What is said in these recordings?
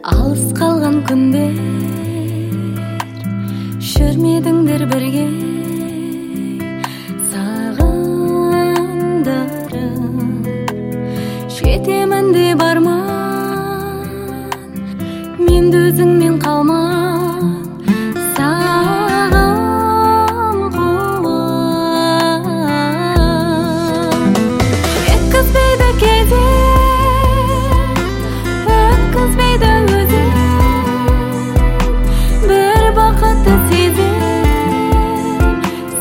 Алыс қалған күндер жүрмедіңдер бірге, сағындырып жетемін деп арман, мен де өзіңмен қалман саған қуан. Жеткізбейді кезек, өткізбейді өзің, бір бақытты сезім,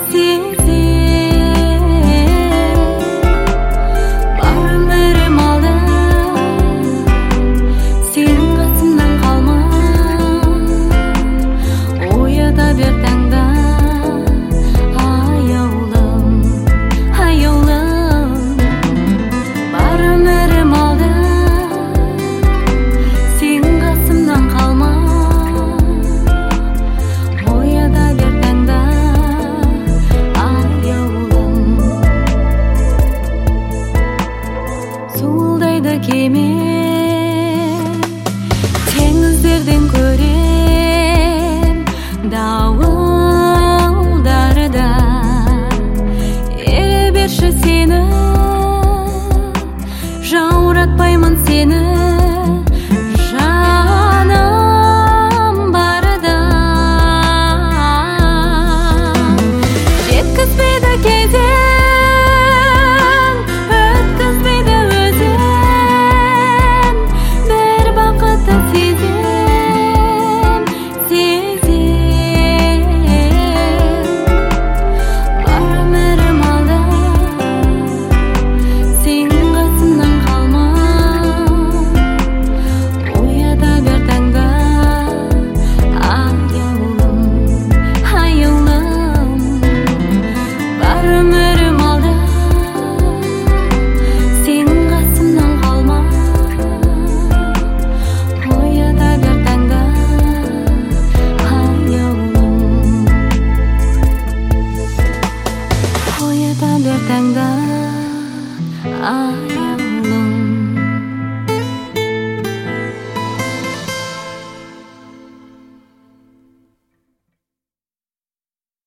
бар өмірім алда, сенің қасымнан қалмай, оята бер таңда, аяулым, аяулым. Бар өмірім алда, сенің қасымнан қалмай, оята бер таңда, аяулым. Суылдайды кеме, теңіздерден көрем дауылдарды, ере берші сені, жауратпаймын сені, жаным барда. Жеткізбейді кезең, өткізбейді өзің, бір бақытты сезім, бар өмірім алда, сенің қасымнан қалмай, оята бер таңда, аяулым, аяулым. Бар өмірім алда, сенің қасымнан қалмай, оята бер таңда, аяулым, оята бер таңда, аяулым.